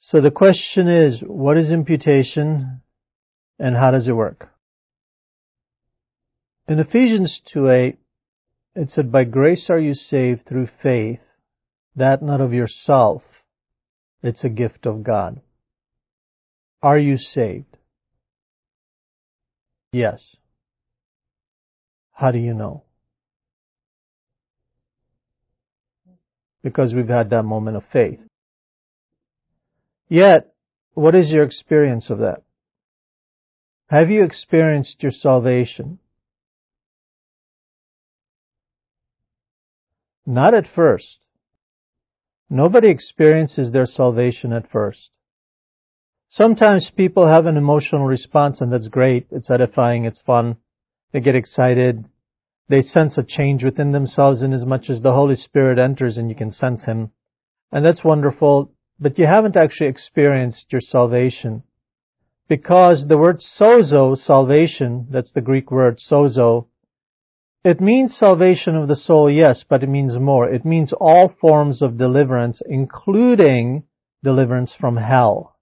So the question is, what is imputation and how does it work? In Ephesians 2:8, it said, "By grace are you saved through faith, that not of yourself, it's a gift of God." Are you saved? Yes. How do you know? Because we've had that moment of faith. Yet, what is your experience of that? Have you experienced your salvation? Not at first. Nobody experiences their salvation at first. Sometimes people have an emotional response, and that's great. It's edifying. It's fun. They get excited. They sense a change within themselves in as much as the Holy Spirit enters and you can sense Him. And that's wonderful. But you haven't actually experienced your salvation. Because the word sozo, salvation, that's the Greek word sozo, it means salvation of the soul, yes, but it means more. It means all forms of deliverance, including deliverance from hell.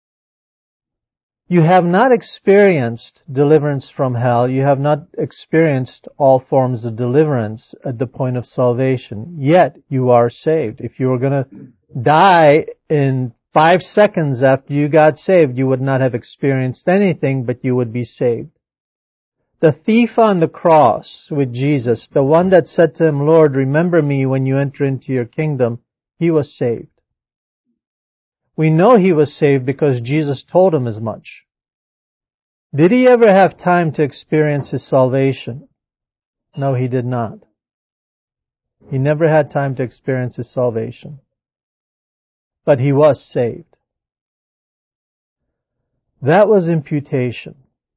You have not experienced deliverance from hell. You have not experienced all forms of deliverance at the point of salvation. Yet you are saved. If you were going to die in 5 seconds after you got saved, you would not have experienced anything, but you would be saved. The thief on the cross with Jesus, the one that said to him, "Lord, remember me when you enter into your kingdom," he was saved. We know he was saved because Jesus told him as much. Did he ever have time to experience his salvation? No, he did not. He never had time to experience his salvation. But he was saved. That was imputation.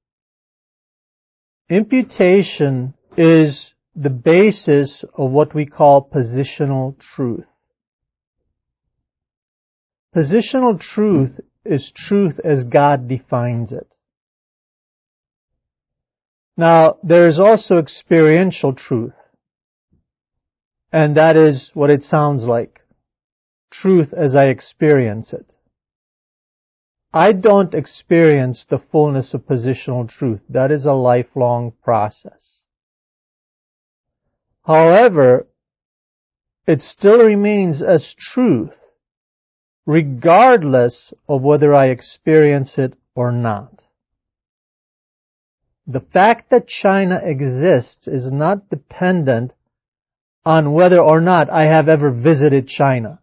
Imputation is the basis of what we call positional truth. Positional truth is truth as God defines it. Now, there is also experiential truth. And that is what it sounds like. Truth as I experience it. I don't experience the fullness of positional truth. That is a lifelong process. However, it still remains as truth, regardless of whether I experience it or not. The fact that China exists is not dependent on whether or not I have ever visited China.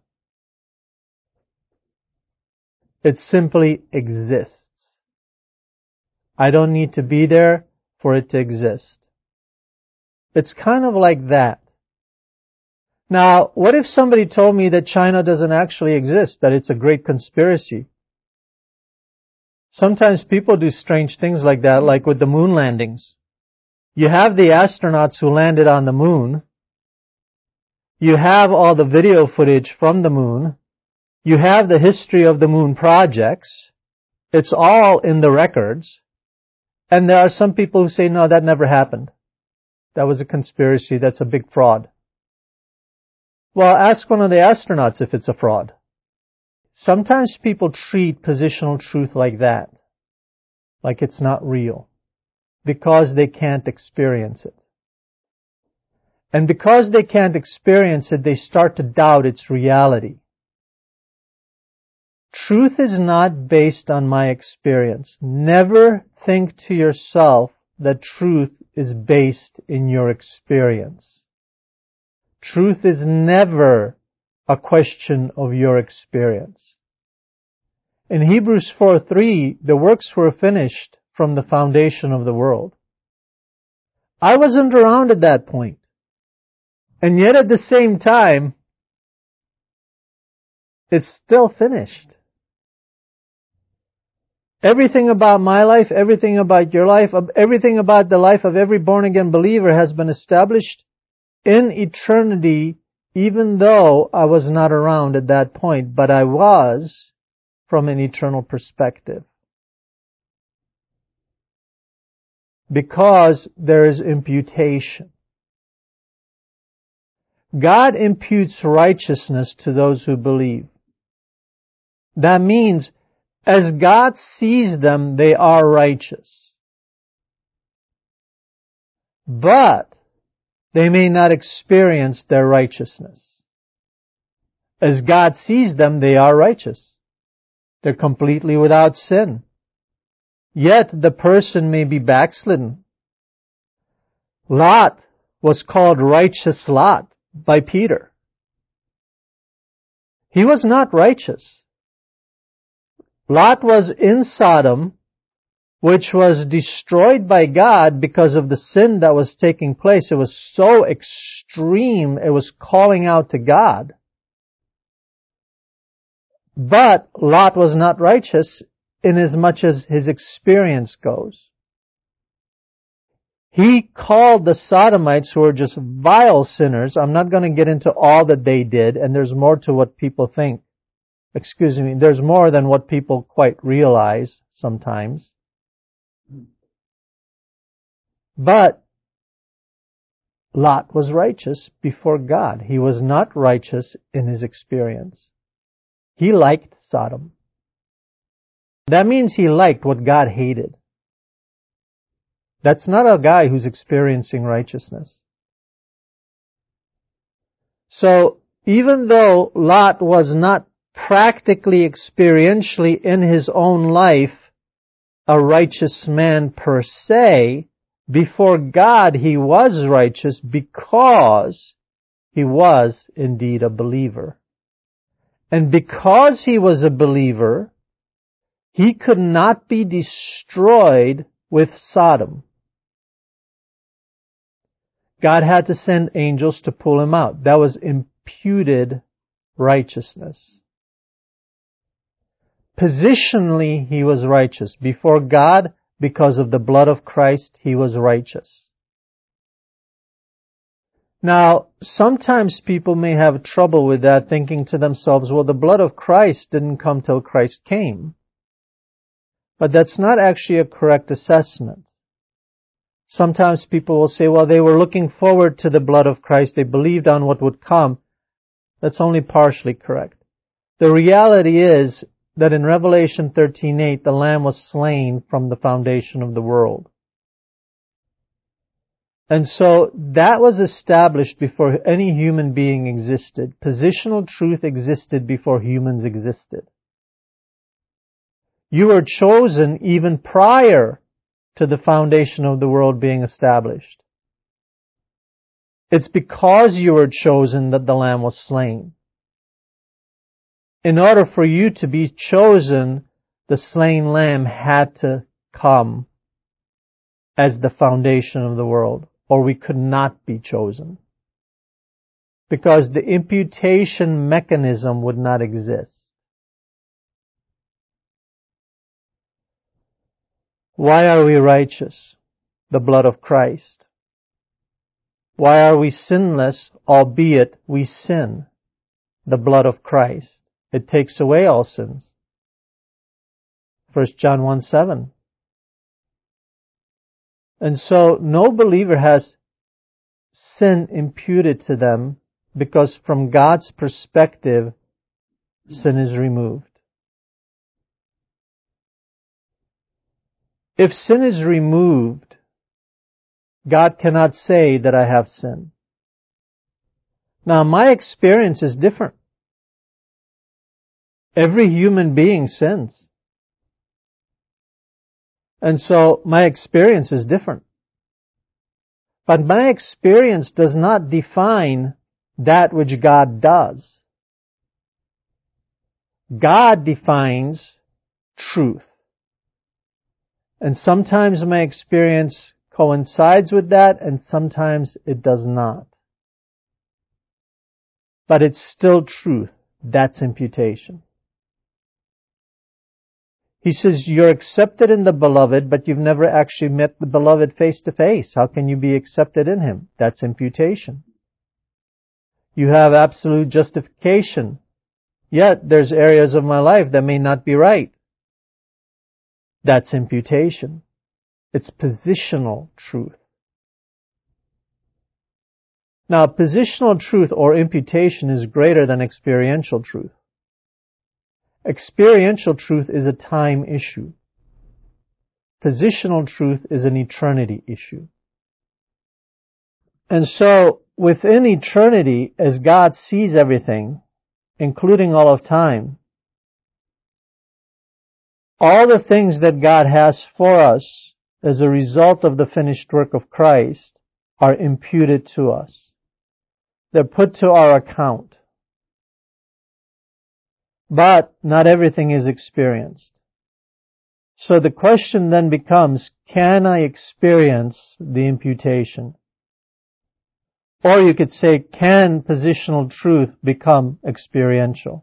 It simply exists. I don't need to be there for it to exist. It's kind of like that. Now, what if somebody told me that China doesn't actually exist, that it's a great conspiracy? Sometimes people do strange things like that, like with the moon landings. You have the astronauts who landed on the moon. You have all the video footage from the moon. You have the history of the moon projects. It's all in the records. And there are some people who say, no, that never happened. That was a conspiracy. That's a big fraud. Well, ask one of the astronauts if it's a fraud. Sometimes people treat positional truth like that, like it's not real, because they can't experience it. And because they can't experience it, they start to doubt its reality. Truth is not based on my experience. Never think to yourself that truth is based in your experience. Truth is never a question of your experience. In Hebrews 4:3, the works were finished from the foundation of the world. I wasn't around at that point. And yet at the same time, it's still finished. Everything about my life, everything about your life, everything about the life of every born-again believer has been established in eternity, even though I was not around at that point, but I was from an eternal perspective. Because there is imputation. God imputes righteousness to those who believe. That means, as God sees them, they are righteous. But they may not experience their righteousness. As God sees them, they are righteous. They're completely without sin. Yet the person may be backslidden. Lot was called righteous Lot by Peter. He was not righteous. Lot was in Sodom, which was destroyed by God because of the sin that was taking place. It was so extreme, it was calling out to God. But Lot was not righteous in as much as his experience goes. He called the Sodomites, who were just vile sinners. I'm not going to get into all that they did, and there's more to what people think. There's more than what people quite realize sometimes. But Lot was righteous before God. He was not righteous in his experience. He liked Sodom. That means he liked what God hated. That's not a guy who's experiencing righteousness. So, even though Lot was not practically, experientially in his own life a righteous man per se, before God he was righteous because he was indeed a believer. And because he was a believer, he could not be destroyed with Sodom. God had to send angels to pull him out. That was imputed righteousness. Positionally, he was righteous. Before God, because of the blood of Christ, he was righteous. Now, sometimes people may have trouble with that, thinking to themselves, well, the blood of Christ didn't come till Christ came. But that's not actually a correct assessment. Sometimes people will say, well, they were looking forward to the blood of Christ. They believed on what would come. That's only partially correct. The reality is that in Revelation 13:8, the Lamb was slain from the foundation of the world. And so that was established before any human being existed. Positional truth existed before humans existed. You were chosen even prior to the foundation of the world being established. It's because you were chosen that the Lamb was slain. In order for you to be chosen, the slain Lamb had to come as the foundation of the world, or we could not be chosen. Because the imputation mechanism would not exist. Why are we righteous? The blood of Christ. Why are we sinless, albeit we sin? The blood of Christ. It takes away all sins. 1 John 1:7. And so no believer has sin imputed to them because from God's perspective, sin is removed. If sin is removed, God cannot say that I have sinned. Now, my experience is different. Every human being sins. And so my experience is different. But my experience does not define that which God does. God defines truth. And sometimes my experience coincides with that, and sometimes it does not. But it's still truth. That's imputation. He says, you're accepted in the beloved, but you've never actually met the beloved face to face. How can you be accepted in him? That's imputation. You have absolute justification, yet there's areas of my life that may not be right. That's imputation. It's positional truth. Now, positional truth or imputation is greater than experiential truth. Experiential truth is a time issue. Positional truth is an eternity issue. And so, within eternity, as God sees everything, including all of time, all the things that God has for us as a result of the finished work of Christ are imputed to us. They're put to our account. But not everything is experienced. So the question then becomes, can I experience the imputation? Or you could say, can positional truth become experiential?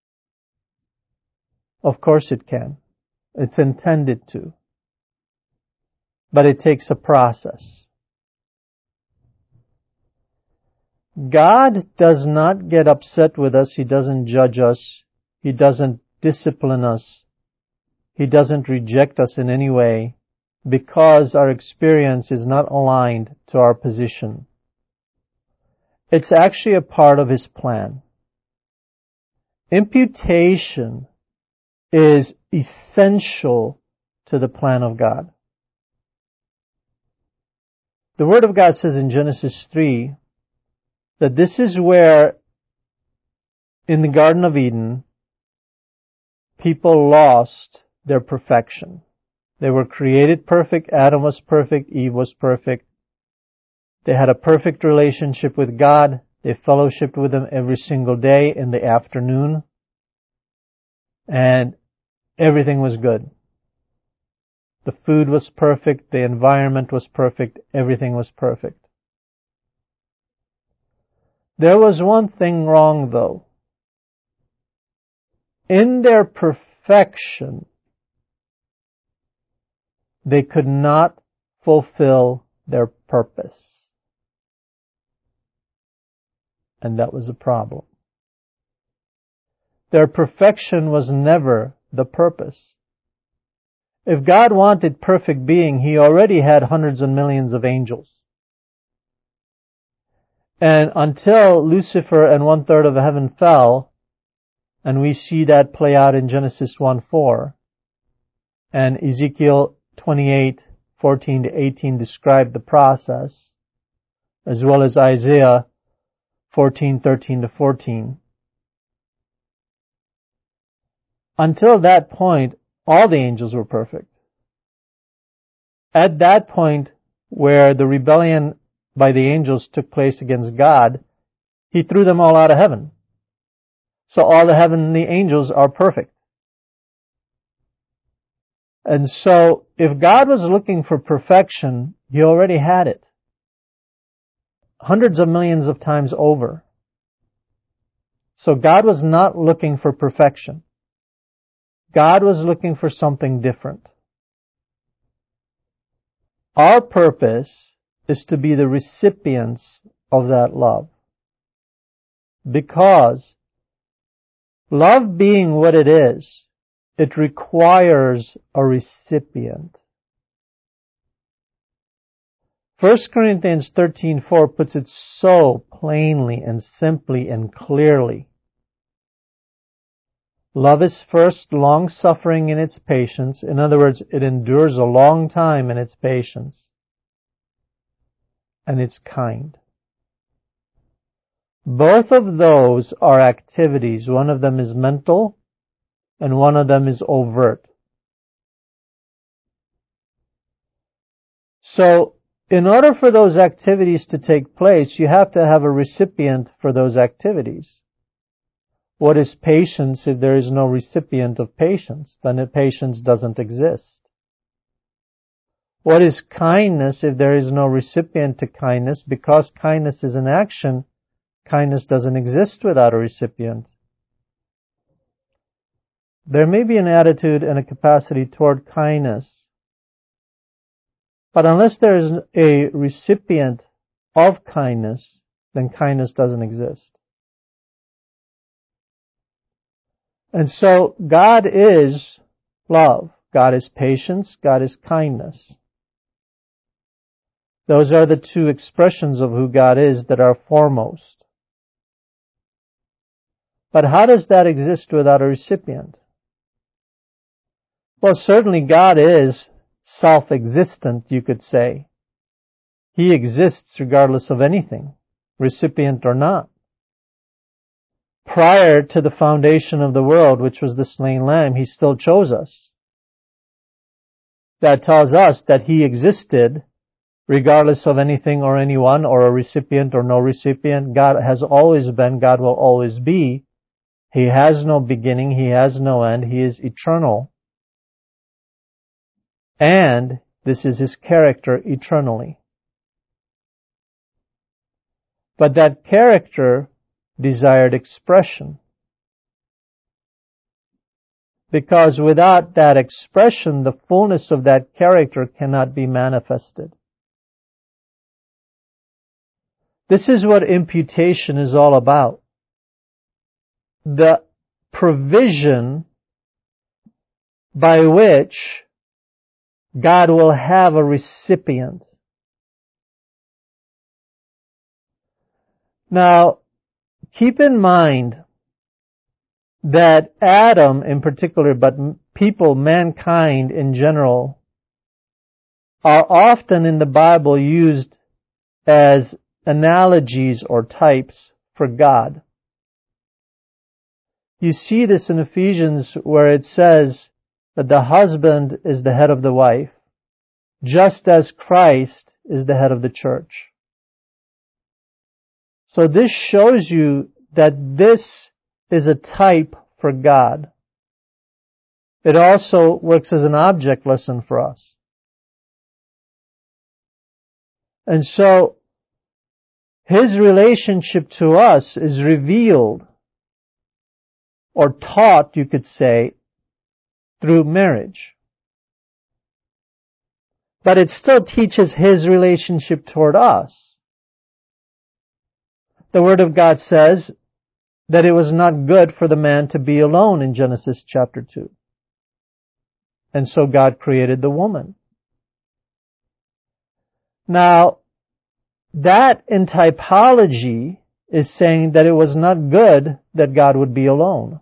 Of course it can. It's intended to. But it takes a process. God does not get upset with us. He doesn't judge us. He doesn't discipline us. He doesn't reject us in any way because our experience is not aligned to our position. It's actually a part of His plan. Imputation is essential to the plan of God. The Word of God says in Genesis 3 that this is where, in the Garden of Eden, people lost their perfection. They were created perfect. Adam was perfect. Eve was perfect. They had a perfect relationship with God. They fellowshiped with Him every single day in the afternoon. And everything was good. The food was perfect. The environment was perfect. Everything was perfect. There was one thing wrong, though. In their perfection, they could not fulfill their purpose. And that was a problem. Their perfection was never the purpose. If God wanted perfect being, He already had hundreds and millions of angels. And until Lucifer and 1/3 of heaven fell, and we see that play out in Genesis 1:4, and Ezekiel 28:14-18 describe the process, as well as Isaiah 14:13-14. Until that point, all the angels were perfect. At that point, where the rebellion by the angels took place against God, He threw them all out of heaven. So all the heavenly angels are perfect. And so, if God was looking for perfection, He already had it. Hundreds of millions of times over. So God was not looking for perfection. God was looking for something different. Our purpose is to be the recipients of that love. Because love being what it is, it requires a recipient. 1 Corinthians 13:4 puts it so plainly and simply and clearly. Love is first long-suffering in its patience. In other words, it endures a long time in its patience. And it's kind. Both of those are activities. One of them is mental, and one of them is overt. So, in order for those activities to take place, you have to have a recipient for those activities. What is patience if there is no recipient of patience? Then patience doesn't exist. What is kindness if there is no recipient to kindness? Because kindness is an action, kindness doesn't exist without a recipient. There may be an attitude and a capacity toward kindness, but unless there is a recipient of kindness, then kindness doesn't exist. And so, God is love. God is patience. God is kindness. Those are the two expressions of who God is that are foremost. But how does that exist without a recipient? Well, certainly God is self-existent, you could say. He exists regardless of anything, recipient or not. Prior to the foundation of the world, which was the slain lamb, He still chose us. That tells us that He existed regardless of anything or anyone, or a recipient or no recipient. God has always been, God will always be. He has no beginning, He has no end, He is eternal. And this is His character eternally. But that character desired expression. Because without that expression, the fullness of that character cannot be manifested. This is what imputation is all about. The provision by which God will have a recipient. Now, keep in mind that Adam in particular, but people, mankind in general, are often in the Bible used as analogies or types for God. You see this in Ephesians where it says that the husband is the head of the wife, just as Christ is the head of the church. So this shows you that this is a type for God. It also works as an object lesson for us. And so, His relationship to us is revealed, or taught, you could say, through marriage. But it still teaches His relationship toward us. The Word of God says that it was not good for the man to be alone in Genesis chapter 2. And so God created the woman. Now, that in typology is saying that it was not good that God would be alone.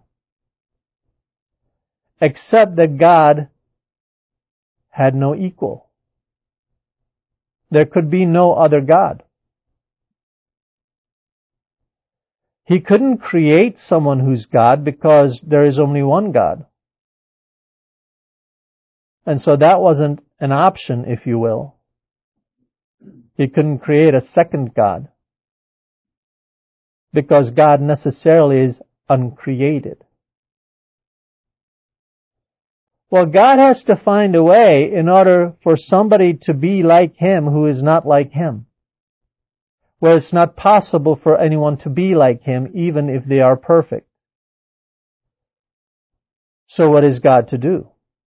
Except that God had no equal. There could be no other God. He couldn't create someone who's God because there is only one God. And so that wasn't an option, if you will. He couldn't create a second God because God necessarily is uncreated. Well, God has to find a way in order for somebody to be like Him who is not like Him. Well, it's not possible for anyone to be like Him even if they are perfect. So what is God to do?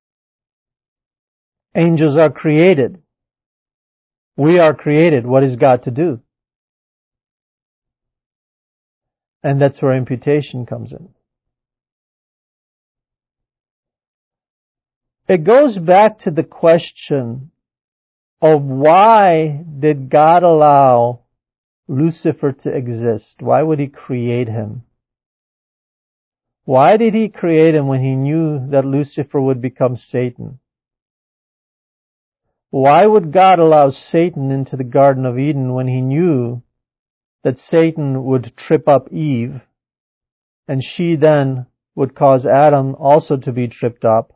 Angels are created. We are created. What is God to do? And that's where imputation comes in. It goes back to the question of why did God allow Lucifer to exist? Why would He create him? Why did He create him when He knew that Lucifer would become Satan? Why would God allow Satan into the Garden of Eden when He knew that Satan would trip up Eve and she then would cause Adam also to be tripped up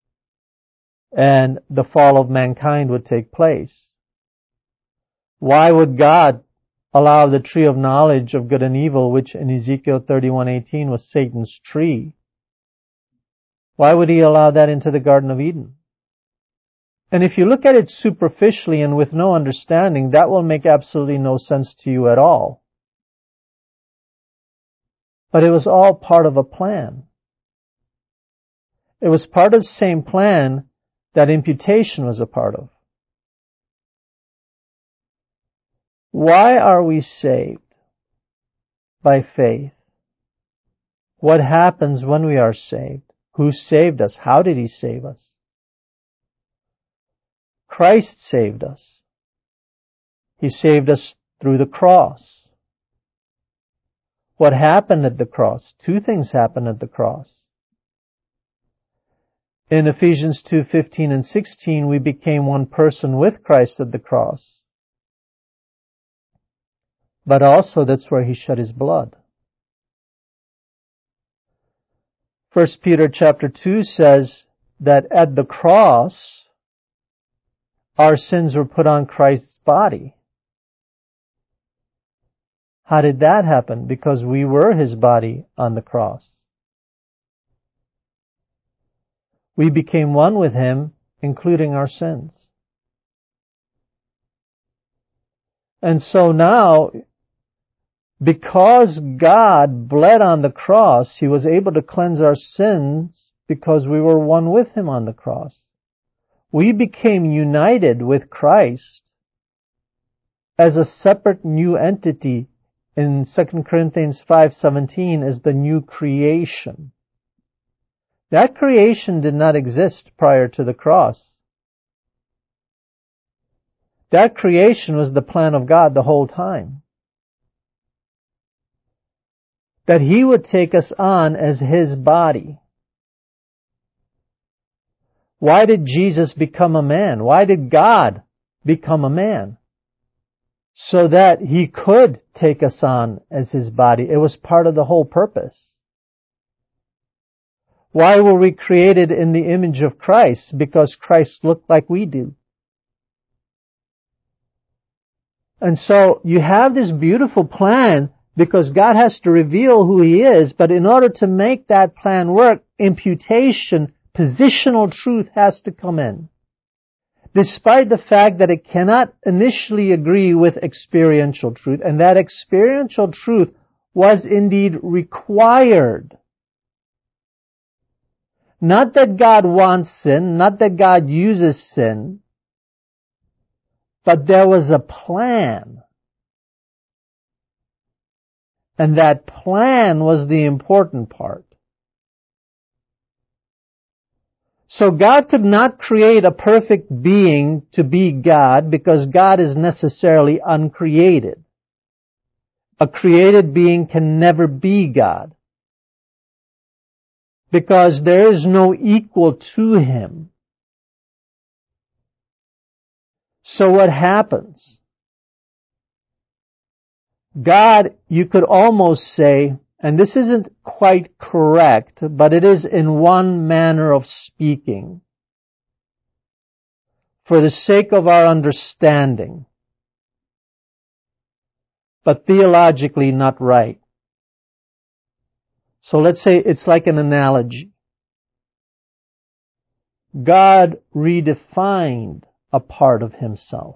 and the fall of mankind would take place? Why would God allow the tree of knowledge of good and evil, which in Ezekiel 31:18 was Satan's tree? Why would He allow that into the Garden of Eden? And if you look at it superficially and with no understanding, that will make absolutely no sense to you at all. But it was all part of a plan. It was part of the same plan that imputation was a part of. Why are we saved? By faith. What happens when we are saved? Who saved us? How did He save us? Christ saved us. He saved us through the cross. What happened at the cross? Two things happened at the cross. In Ephesians 2:15 and 16, we became one person with Christ at the cross. But also that's where he shed his blood. 1 Peter chapter 2 says that at the cross, our sins were put on Christ's body. How did that happen? Because we were his body on the cross. We became one with him, including our sins. And so now, because God bled on the cross, he was able to cleanse our sins because we were one with him on the cross. We became united with Christ as a separate new entity. In 2 Corinthians 5:17 is the new creation. That creation did not exist prior to the cross. That creation was the plan of God the whole time. That he would take us on as his body. Why did Jesus become a man? Why did God become a man? So that he could take us on as his body. It was part of the whole purpose. Why were we created in the image of Christ? Because Christ looked like we do. And so you have this beautiful plan because God has to reveal who he is, but in order to make that plan work, imputation, positional truth has to come in. Despite the fact that it cannot initially agree with experiential truth, and that experiential truth was indeed required. Not that God wants sin, not that God uses sin, but there was a plan. And that plan was the important part. So God could not create a perfect being to be God because God is necessarily uncreated. A created being can never be God because there is no equal to him. So what happens? God, you could almost say, and this isn't quite correct, but it is in one manner of speaking, for the sake of our understanding, but theologically not right. So let's say it's like an analogy. God redefined a part of himself.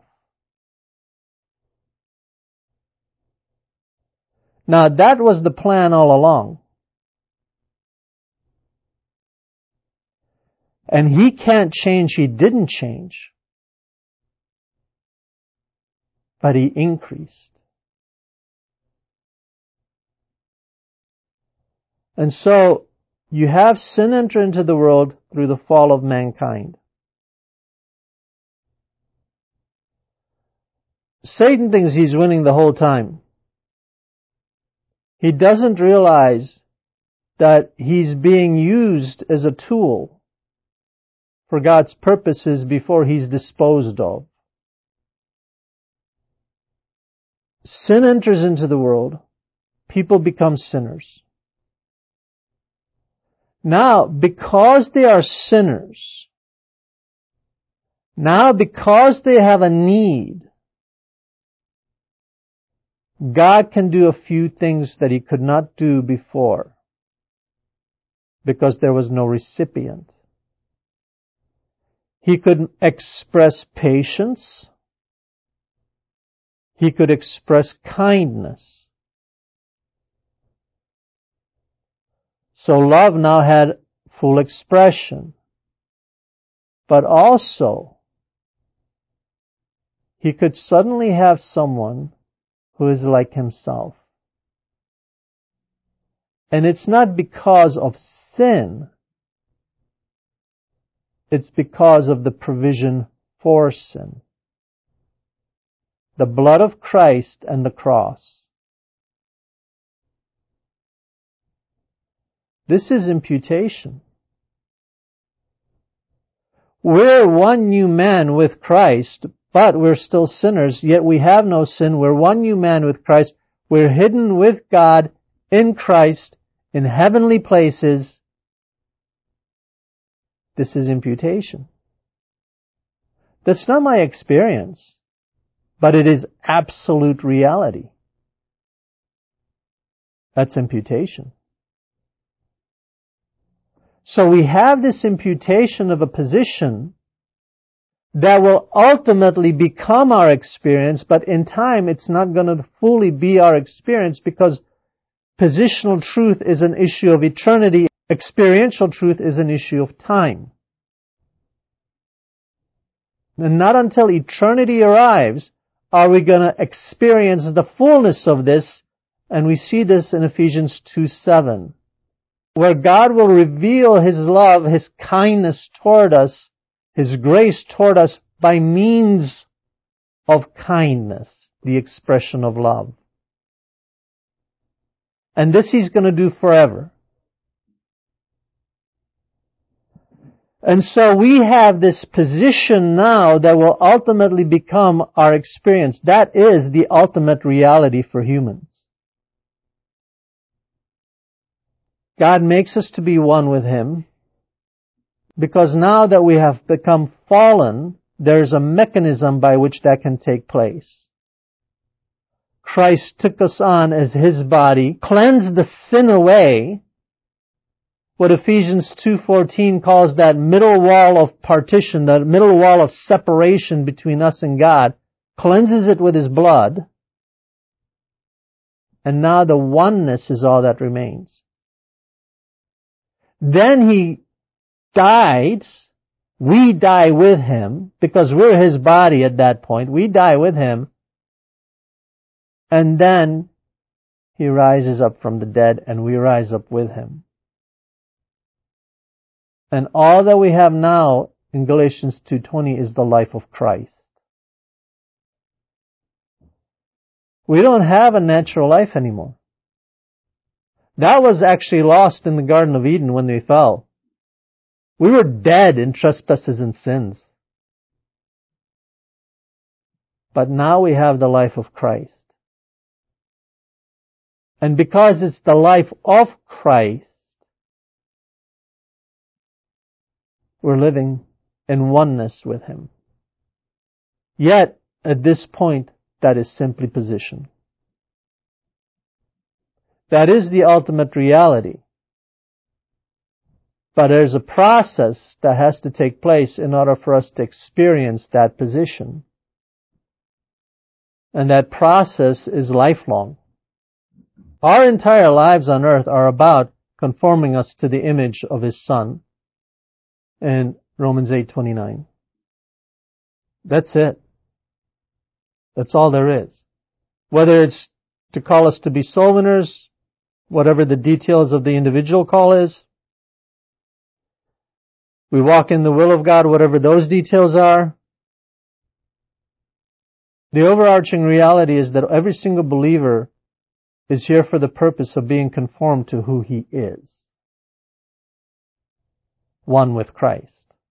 Now that was the plan all along. And he can't change, he didn't change. But he increased. And so, you have sin enter into the world through the fall of mankind. Satan thinks he's winning the whole time. He doesn't realize that he's being used as a tool for God's purposes before he's disposed of. Sin enters into the world. People become sinners. Now, because they are sinners, now because they have a need, God can do a few things that he could not do before because there was no recipient. He could express patience. He could express kindness. So love now had full expression. But also, he could suddenly have someone who is like himself. And it's not because of sin. It's because of the provision for sin. The blood of Christ and the cross. This is imputation. We're one new man with Christ, but we're still sinners, yet we have no sin. We're one new man with Christ. We're hidden with God in Christ in heavenly places. This is imputation. That's not my experience, but it is absolute reality. That's imputation. So we have this imputation of a position that will ultimately become our experience, but in time it's not going to fully be our experience because positional truth is an issue of eternity. Experiential truth is an issue of time. And not until eternity arrives are we going to experience the fullness of this, and we see this in Ephesians 2:7, where God will reveal His love, His kindness toward us, His grace toward us by means of kindness, the expression of love. And this He's going to do forever. And so we have this position now that will ultimately become our experience. That is the ultimate reality for humans. God makes us to be one with Him because now that we have become fallen, there's a mechanism by which that can take place. Christ took us on as His body, cleansed the sin away, what Ephesians 2:14 calls that middle wall of partition, that middle wall of separation between us and God, cleanses it with His blood, and now the oneness is all that remains. Then He dies, we die with Him, because we're His body at that point, we die with Him, and then He rises up from the dead and we rise up with Him. And all that we have now in Galatians 2:20 is the life of Christ. We don't have a natural life anymore. That was actually lost in the Garden of Eden when we fell. We were dead in trespasses and sins. But now we have the life of Christ. And because it's the life of Christ, we're living in oneness with Him. Yet, at this point, that is simply position. That is the ultimate reality. But there's a process that has to take place in order for us to experience that position. And that process is lifelong. Our entire lives on earth are about conforming us to the image of His Son in Romans 8:29. That's it. That's all there is. Whether it's to call us to be soul winners, whatever the details of the individual call is, we walk in the will of God, whatever those details are. The overarching reality is that every single believer is here for the purpose of being conformed to who he is. One with Christ.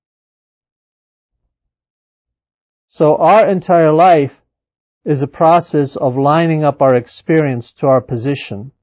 So our entire life is a process of lining up our experience to our position.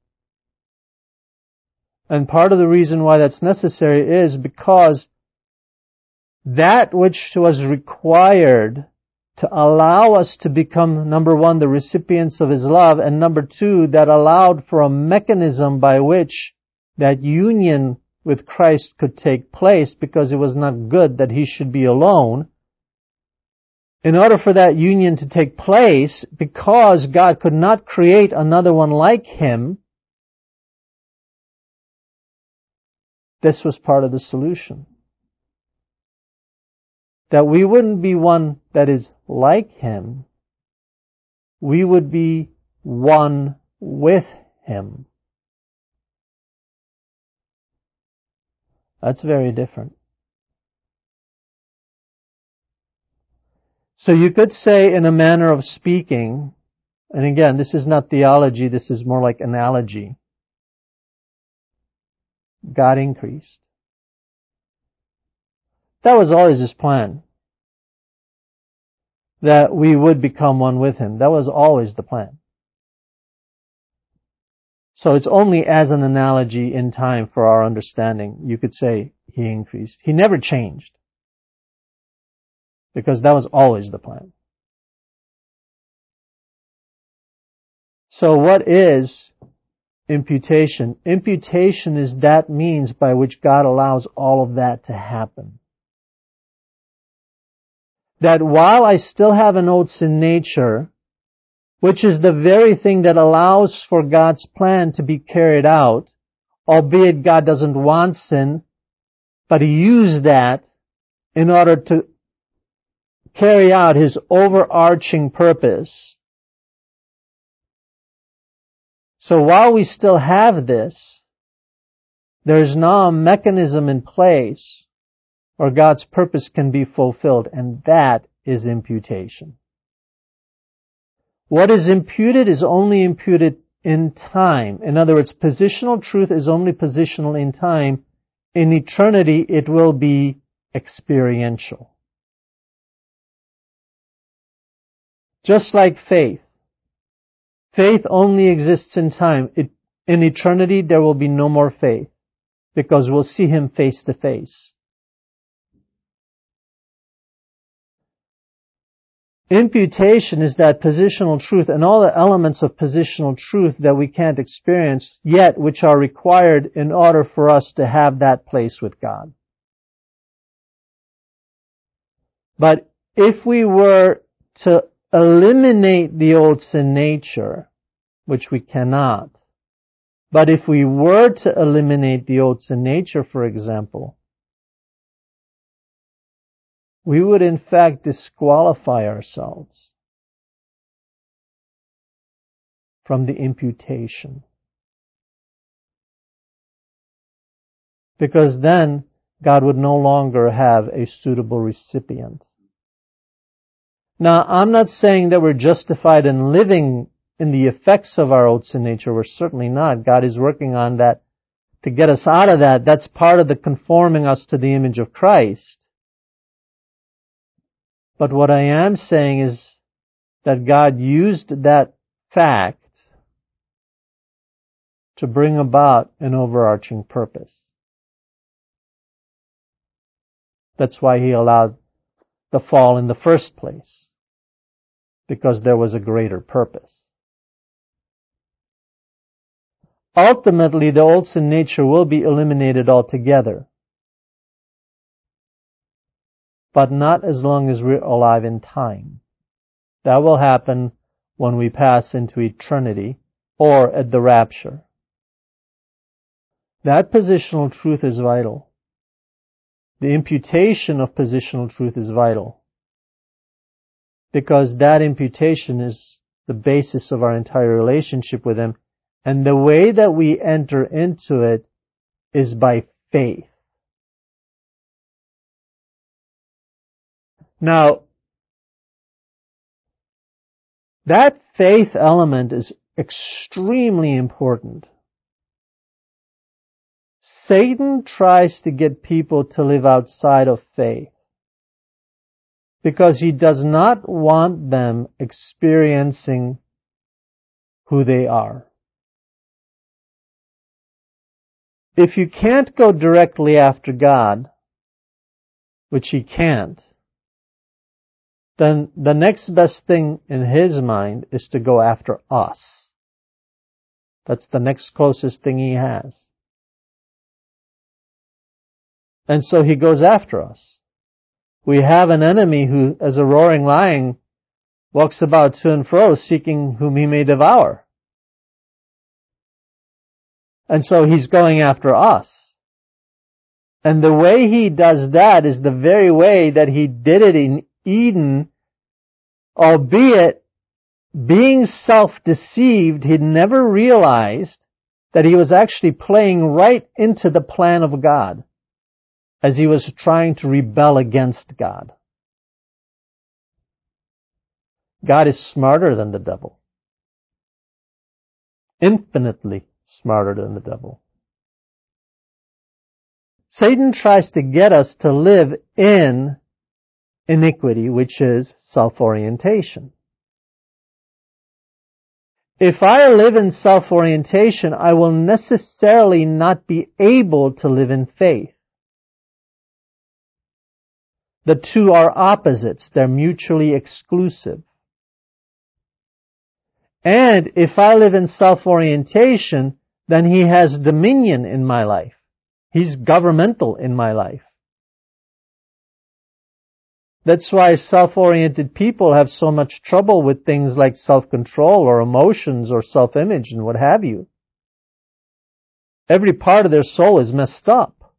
And part of the reason why that's necessary is because that which was required to allow us to become, number one, the recipients of His love, and number two, that allowed for a mechanism by which that union with Christ could take place, because it was not good that He should be alone. In order for that union to take place, because God could not create another one like Him, this was part of the solution. That we wouldn't be one that is like Him. We would be one with Him. That's very different. So you could say, in a manner of speaking, and again, this is not theology, this is more like analogy. God increased. That was always His plan. That we would become one with Him. That was always the plan. So it's only as an analogy in time for our understanding, you could say He increased. He never changed. Because that was always the plan. So what is imputation? Imputation is that means by which God allows all of that to happen. That while I still have an old sin nature, which is the very thing that allows for God's plan to be carried out, albeit God doesn't want sin, but He used that in order to carry out His overarching purpose. So while we still have this, there's now a mechanism in place where God's purpose can be fulfilled, and that is imputation. What is imputed is only imputed in time. In other words, positional truth is only positional in time. In eternity, it will be experiential. Just like faith. Faith only exists in time. In eternity, there will be no more faith, because we'll see Him face to face. Imputation is that positional truth and all the elements of positional truth that we can't experience yet, which are required in order for us to have that place with God. But if we were to eliminate the old sin nature, which we cannot, but if we were to eliminate the old sin nature, for example, we would in fact disqualify ourselves from the imputation. Because then God would no longer have a suitable recipient. Now, I'm not saying that we're justified in living in the effects of our old sin nature. We're certainly not. God is working on that to get us out of that. That's part of the conforming us to the image of Christ. But what I am saying is that God used that fact to bring about an overarching purpose. That's why He allowed the fall in the first place, because there was a greater purpose. Ultimately, the old sin nature will be eliminated altogether, but not as long as we're alive in time. That will happen when we pass into eternity or at the rapture. That positional truth is vital. The imputation of positional truth is vital, because that imputation is the basis of our entire relationship with Him, and the way that we enter into it is by faith. Now, that faith element is extremely important. Satan tries to get people to live outside of faith because he does not want them experiencing who they are. If you can't go directly after God, which he can't, then the next best thing in his mind is to go after us. That's the next closest thing he has. And so he goes after us. We have an enemy who, as a roaring lion, walks about to and fro, seeking whom he may devour. And so he's going after us. And the way he does that is the very way that he did it in Eden, albeit being self-deceived, he'd never realized that he was actually playing right into the plan of God as he was trying to rebel against God. God is smarter than the devil. Infinitely smarter than the devil. Satan tries to get us to live in iniquity, which is self-orientation. If I live in self-orientation, I will necessarily not be able to live in faith. The two are opposites. They're mutually exclusive. And if I live in self-orientation, then he has dominion in my life. He's governmental in my life. That's why self-oriented people have so much trouble with things like self-control or emotions or self-image and what have you. Every part of their soul is messed up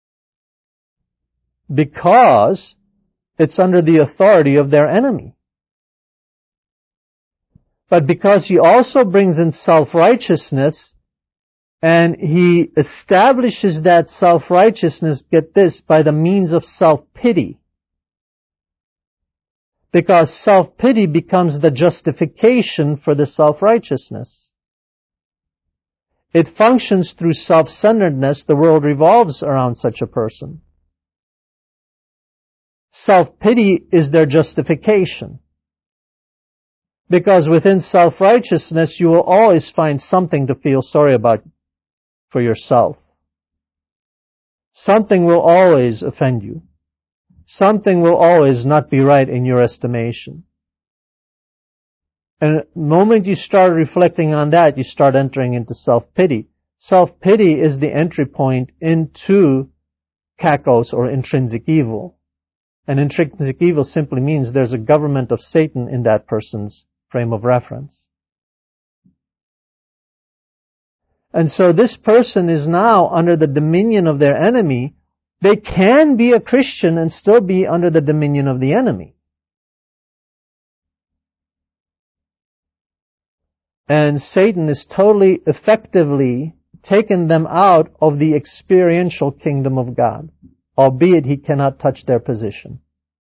because it's under the authority of their enemy. But because he also brings in self-righteousness, and he establishes that self-righteousness, get this, by the means of self-pity. Because self-pity becomes the justification for the self-righteousness. It functions through self-centeredness. The world revolves around such a person. Self-pity is their justification. Because within self-righteousness, you will always find something to feel sorry about for yourself. Something will always offend you. Something will always not be right in your estimation. And the moment you start reflecting on that, you start entering into self-pity. Self-pity is the entry point into kakos, or intrinsic evil. And intrinsic evil simply means there's a government of Satan in that person's frame of reference. And so this person is now under the dominion of their enemy. They can be a Christian and still be under the dominion of the enemy. And Satan is totally effectively taken them out of the experiential kingdom of God, albeit he cannot touch their position.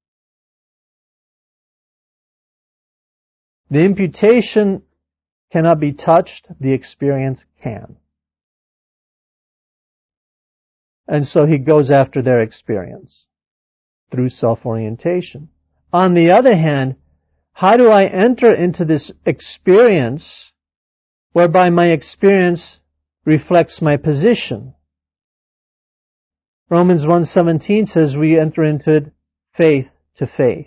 The imputation cannot be touched, the experience can. And so he goes after their experience through self-orientation. On the other hand, how do I enter into this experience whereby my experience reflects my position? Romans 1:17 says we enter into it faith to faith.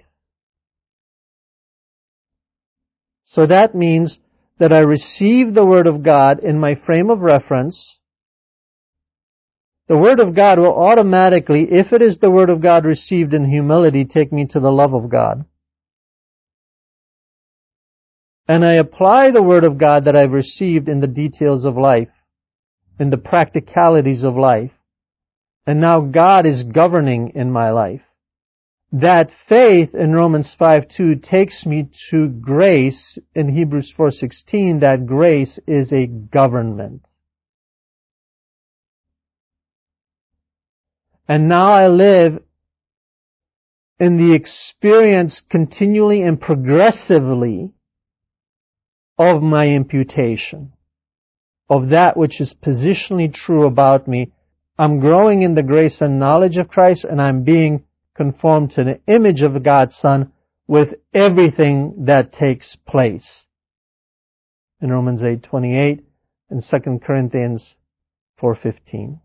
So that means that I receive the Word of God in my frame of reference. The Word of God will automatically, if it is the Word of God received in humility, take me to the love of God. And I apply the Word of God that I've received in the details of life, in the practicalities of life. And now God is governing in my life. That faith in Romans 5:2 takes me to grace in Hebrews 4:16. That grace is a government. And now I live in the experience continually and progressively of my imputation, of that which is positionally true about me. I'm growing in the grace and knowledge of Christ, and I'm being conformed to the image of God's Son with everything that takes place. In Romans 8:28 and 2 Corinthians 4:15.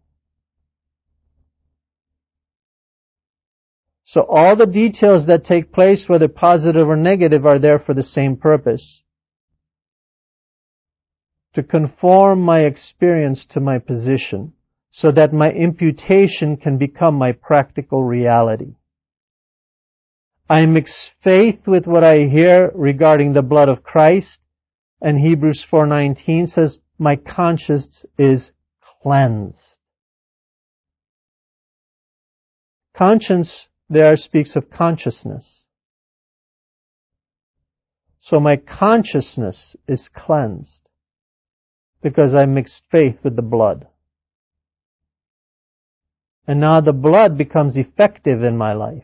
So all the details that take place, whether positive or negative, are there for the same purpose. To conform my experience to my position, so that my imputation can become my practical reality. I mix faith with what I hear regarding the blood of Christ, and Hebrews 4:19 says, my conscience is cleansed. Conscience there speaks of consciousness. So my consciousness is cleansed because I mixed faith with the blood. And now the blood becomes effective in my life.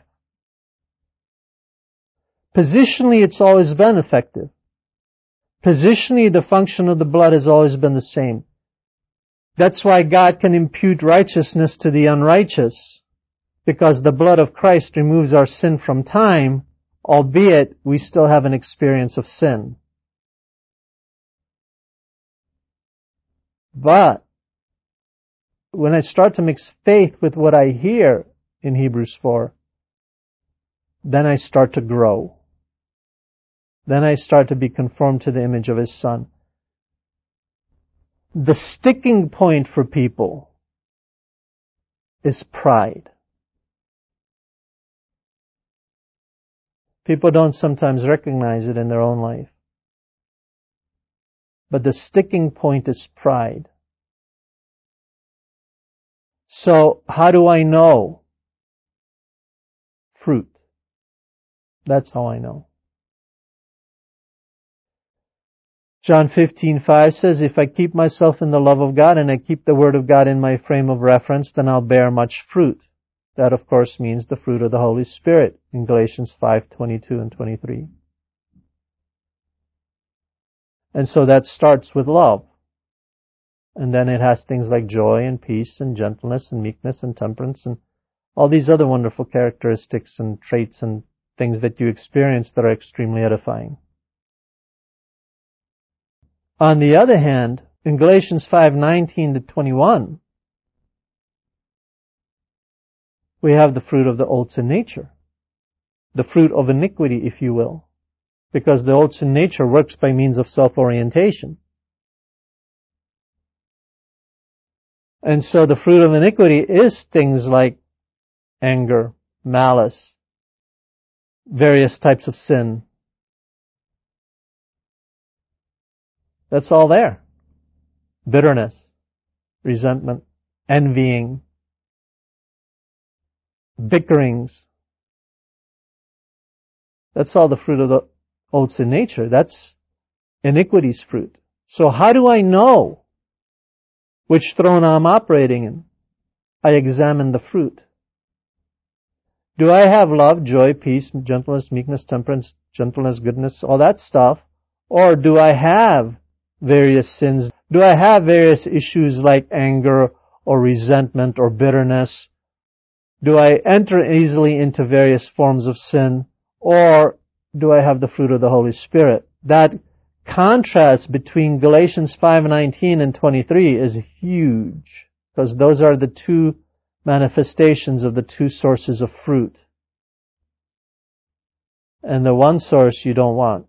Positionally, it's always been effective. Positionally, the function of the blood has always been the same. That's why God can impute righteousness to the unrighteous, because the blood of Christ removes our sin from time, albeit we still have an experience of sin. But when I start to mix faith with what I hear in Hebrews 4, then I start to grow. Then I start to be conformed to the image of His Son. The sticking point for people is pride. People don't sometimes recognize it in their own life. But the sticking point is pride. So, how do I know? Fruit. That's how I know. John 15:5 says, if I keep myself in the love of God and I keep the Word of God in my frame of reference, then I'll bear much fruit. That, of course, means the fruit of the Holy Spirit in Galatians 5:22 and 23. And so that starts with love. And then it has things like joy and peace and gentleness and meekness and temperance and all these other wonderful characteristics and traits and things that you experience that are extremely edifying. On the other hand, in Galatians 5:19 to 21, we have the fruit of the old sin nature. The fruit of iniquity, if you will. Because the old sin nature works by means of self-orientation. And so the fruit of iniquity is things like anger, malice, various types of sin. That's all there. Bitterness, resentment, envying, bickerings. That's all the fruit of the old sin nature. That's iniquity's fruit. So how do I know which throne I'm operating in? I examine the fruit. Do I have love, joy, peace, gentleness, meekness, temperance, gentleness, goodness, all that stuff? Or do I have various sins? Do I have various issues like anger or resentment or bitterness? Do I enter easily into various forms of sin? Or do I have the fruit of the Holy Spirit? That contrast between Galatians 5:19 and 23 is huge, because those are the two manifestations of the two sources of fruit. And the one source you don't want.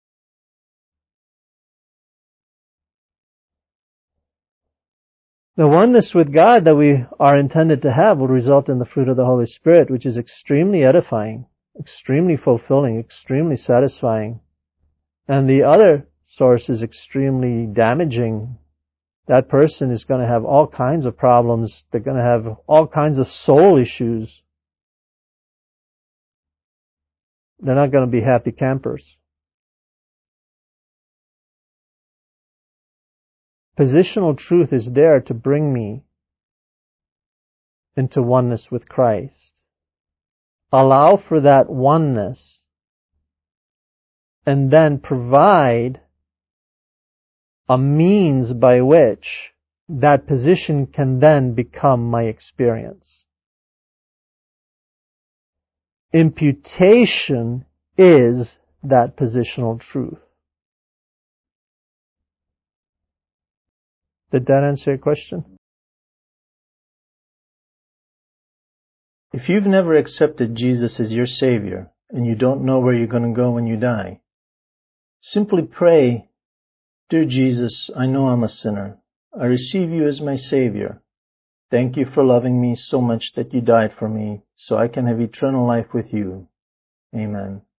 The oneness with God that we are intended to have will result in the fruit of the Holy Spirit, which is extremely edifying, extremely fulfilling, extremely satisfying. And the other source is extremely damaging. That person is going to have all kinds of problems. They're going to have all kinds of soul issues. They're not going to be happy campers. Positional truth is there to bring me into oneness with Christ. Allow for that oneness and then provide a means by which that position can then become my experience. Imputation is that positional truth. Did that answer your question? If you've never accepted Jesus as your Savior and you don't know where you're going to go when you die, simply pray, "Dear Jesus, I know I'm a sinner. I receive you as my Savior. Thank you for loving me so much that you died for me so I can have eternal life with you. Amen."